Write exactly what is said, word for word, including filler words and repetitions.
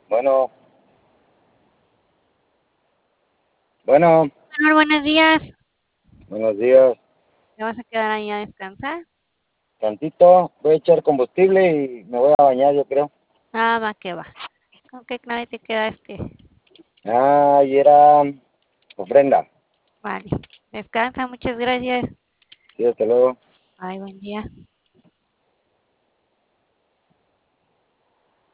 Bueno, bueno, Señor, buenos días. buenos días. ¿Te vas a quedar ahí a descansar? Tantito, voy a echar combustible y me voy a bañar, yo creo. Ah, va que va. ¿Con qué clave te quedaste? Ah, y era ofrenda. Vale. Descansa, muchas gracias. Sí, hasta luego. Ay, buen día.